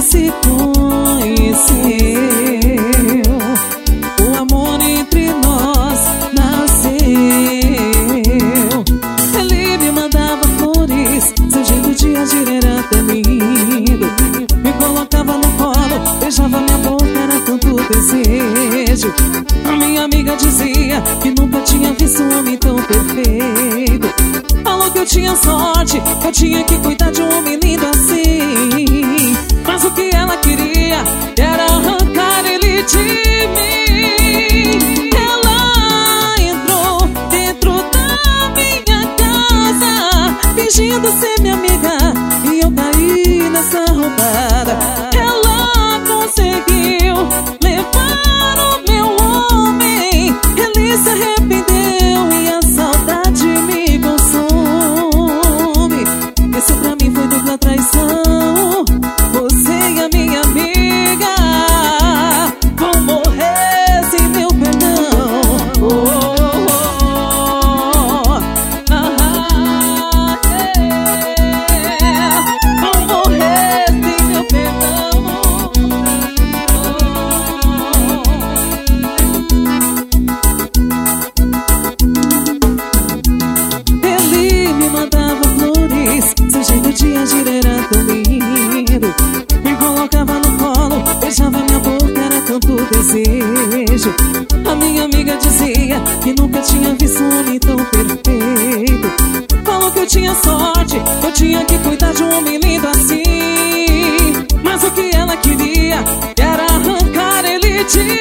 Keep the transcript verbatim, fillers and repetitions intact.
se conheceu, o amor entre nós nasceu. Ele me mandava flores, seu jeito de agir era tão lindo. Me colocava no colo, beijava minha boca, era tanto desejo. A minha amiga dizia que nunca tinha visto um homem tão perfeito. Falou que eu tinha sorte, que eu tinha que cuidar de um homem lindo assim. Mas o que ela queria era arrancar ele de mim. Ela entrou dentro da minha casa, fingindo ser minha amiga, e eu caí nessa roubada. Ela conseguiu levar o meu homem, ele se arrependeu e a saudade me consome. Isso pra mim foi dupla traição. Você e a minha amiga vão morrer sem meu perdão. Oh, oh, oh. Ah, yeah. Vão morrer sem meu perdão. Ele me mandava flores, seu jeito de agir era tão lindo. Me colocava no colo, beijava minha boca, era tanto desejo. A minha amiga dizia que nunca tinha visto um homem tão perfeito. Falou que eu tinha sorte, que eu tinha que cuidar de um homem lindo assim. Mas o que ela queria era arrancar ele de